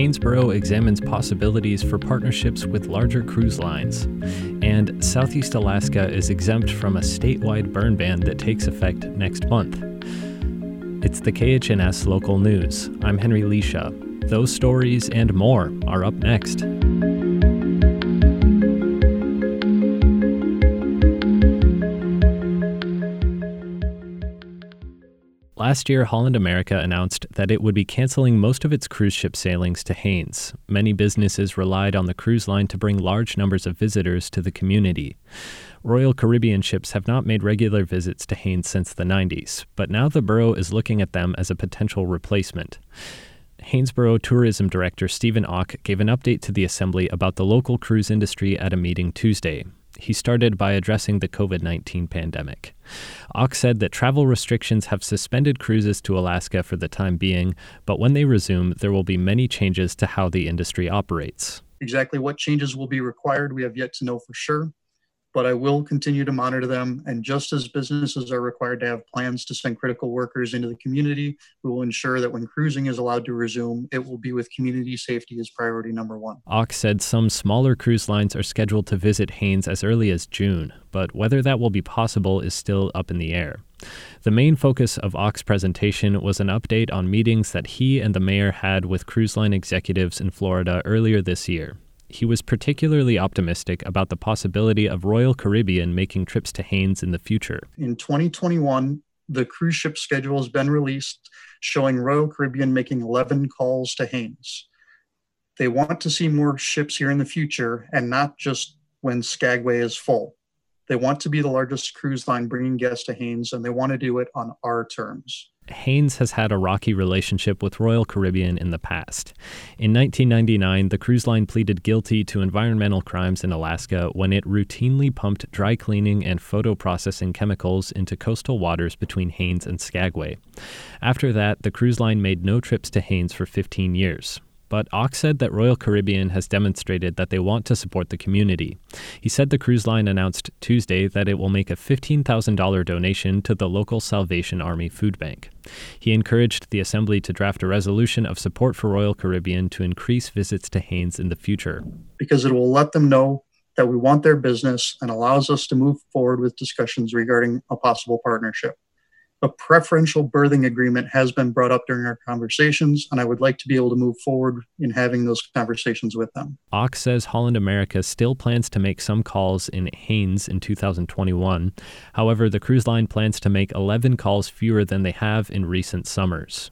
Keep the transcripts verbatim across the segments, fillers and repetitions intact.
Hanesboro examines possibilities for partnerships with larger cruise lines. And Southeast Alaska is exempt from a statewide burn ban that takes effect next month. It's the K H N S Local News. I'm Henry Leisha. Those stories and more are up next. Last year, Holland America announced that it would be canceling most of its cruise ship sailings to Haines. Many businesses relied on the cruise line to bring large numbers of visitors to the community. Royal Caribbean ships have not made regular visits to Haines since the nineties, but now the borough is looking at them as a potential replacement. Hanesboro Tourism Director Stephen Ock gave an update to the Assembly about the local cruise industry at a meeting Tuesday. He started by addressing the covid nineteen pandemic. Ock said that travel restrictions have suspended cruises to Alaska for the time being, but when they resume, there will be many changes to how the industry operates. Exactly what changes will be required, we have yet to know for sure, but I will continue to monitor them. And just as businesses are required to have plans to send critical workers into the community, we will ensure that when cruising is allowed to resume, it will be with community safety as priority number one. Ock said some smaller cruise lines are scheduled to visit Haines as early as June, but whether that will be possible is still up in the air. The main focus of Ock's presentation was an update on meetings that he and the mayor had with cruise line executives in Florida earlier this year. He was particularly optimistic about the possibility of Royal Caribbean making trips to Haines in the future. In twenty twenty-one, the cruise ship schedule has been released, showing Royal Caribbean making eleven calls to Haines. They want to see more ships here in the future, and not just when Skagway is full. They want to be the largest cruise line bringing guests to Haines, and they want to do it on our terms. Haines has had a rocky relationship with Royal Caribbean in the past. In nineteen ninety-nine, the cruise line pleaded guilty to environmental crimes in Alaska when it routinely pumped dry cleaning and photo processing chemicals into coastal waters between Haines and Skagway. After that, the cruise line made no trips to Haines for fifteen years. But Ock said that Royal Caribbean has demonstrated that they want to support the community. He said the cruise line announced Tuesday that it will make a fifteen thousand dollars donation to the local Salvation Army food bank. He encouraged the Assembly to draft a resolution of support for Royal Caribbean to increase visits to Haines in the future. Because it will let them know that we want their business and allows us to move forward with discussions regarding a possible partnership. A preferential berthing agreement has been brought up during our conversations, and I would like to be able to move forward in having those conversations with them. Ock says Holland America still plans to make some calls in Haines in two thousand twenty-one. However, the cruise line plans to make eleven calls fewer than they have in recent summers.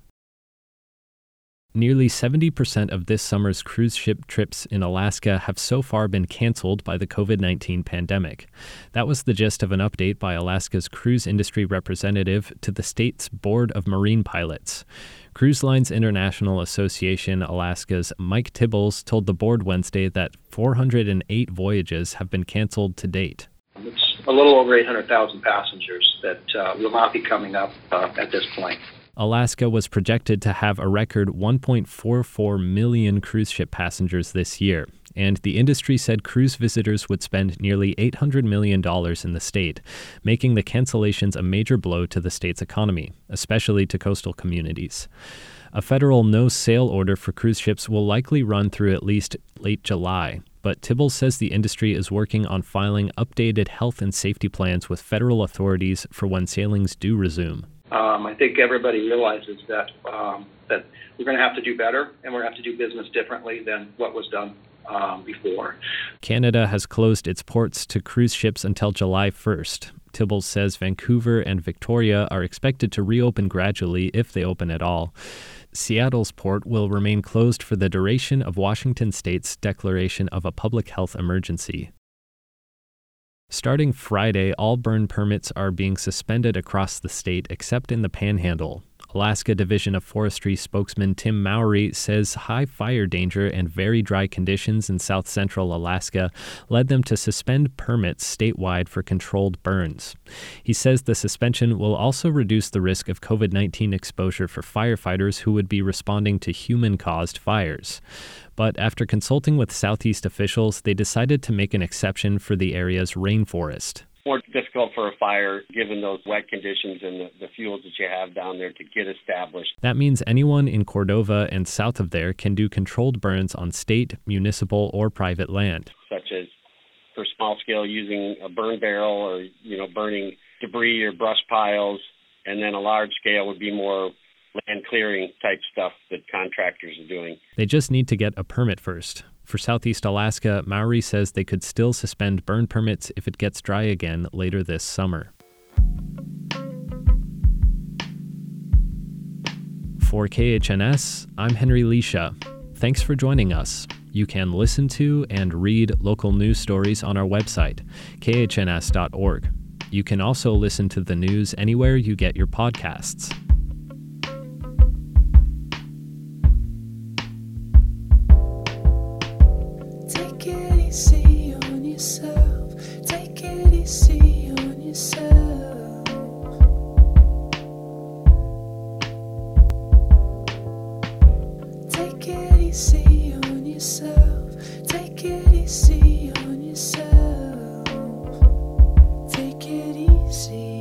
Nearly seventy percent of this summer's cruise ship trips in Alaska have so far been canceled by the covid nineteen pandemic. That was the gist of an update by Alaska's cruise industry representative to the state's Board of Marine Pilots. Cruise Lines International Association Alaska's Mike Tibbles told the board Wednesday that four hundred eight voyages have been canceled to date. It's a little over eight hundred thousand passengers that uh, will not be coming up uh, at this point. Alaska was projected to have a record one point four four million cruise ship passengers this year, and the industry said cruise visitors would spend nearly eight hundred million dollars in the state, making the cancellations a major blow to the state's economy, especially to coastal communities. A federal no-sail order for cruise ships will likely run through at least late July, but Tibbles says the industry is working on filing updated health and safety plans with federal authorities for when sailings do resume. Um, I think everybody realizes that um, that we're going to have to do better, and we're going to have to do business differently than what was done um, before. Canada has closed its ports to cruise ships until July first. Tibbles says Vancouver and Victoria are expected to reopen gradually if they open at all. Seattle's port will remain closed for the duration of Washington state's declaration of a public health emergency. Starting Friday, all burn permits are being suspended across the state except in the Panhandle. Alaska Division of Forestry spokesman Tim Mowry says high fire danger and very dry conditions in south central Alaska led them to suspend permits statewide for controlled burns. He says the suspension will also reduce the risk of covid nineteen exposure for firefighters who would be responding to human-caused fires. But after consulting with Southeast officials, they decided to make an exception for the area's rainforest. more difficult for a fire given those wet conditions and the, the fuels that you have down there to get established. That means anyone in Cordova and south of there can do controlled burns on state, municipal, or private land. Such as for small scale using a burn barrel or, you know, burning debris or brush piles. And then a large scale would be more land clearing type stuff that contractors are doing. They just need to get a permit first. For Southeast Alaska, Maury says they could still suspend burn permits if it gets dry again later this summer. For K H N S, I'm Henry Leisha. Thanks for joining us. You can listen to and read local news stories on our website, k h n s dot org. You can also listen to the news anywhere you get your podcasts. Take it easy on yourself. Take it easy on yourself. Take it easy on yourself. Take it easy on yourself. Take it easy.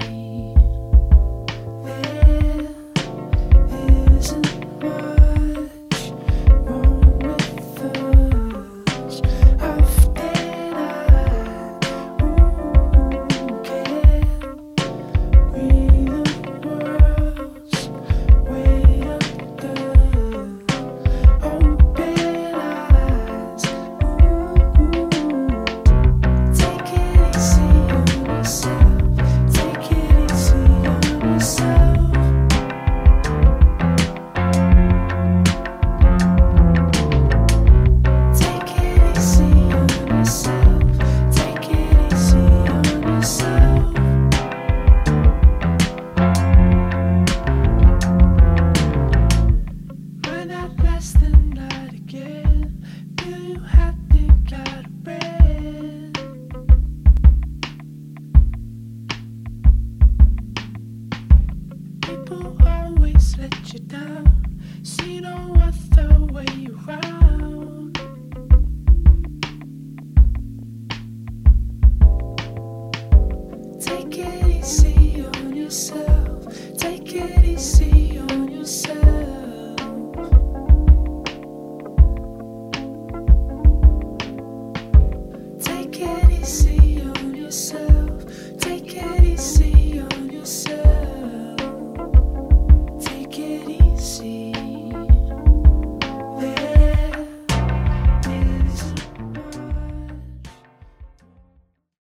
There isn't much wrong with us. Often I won't care. We the world's way up there. Open eyes. Take it easy on yourself. Take it easy on yourself. Take it easy on yourself. Take it easy on yourself. Might not last the night again. Do you have to got a bread? People always let you down. See no other way around.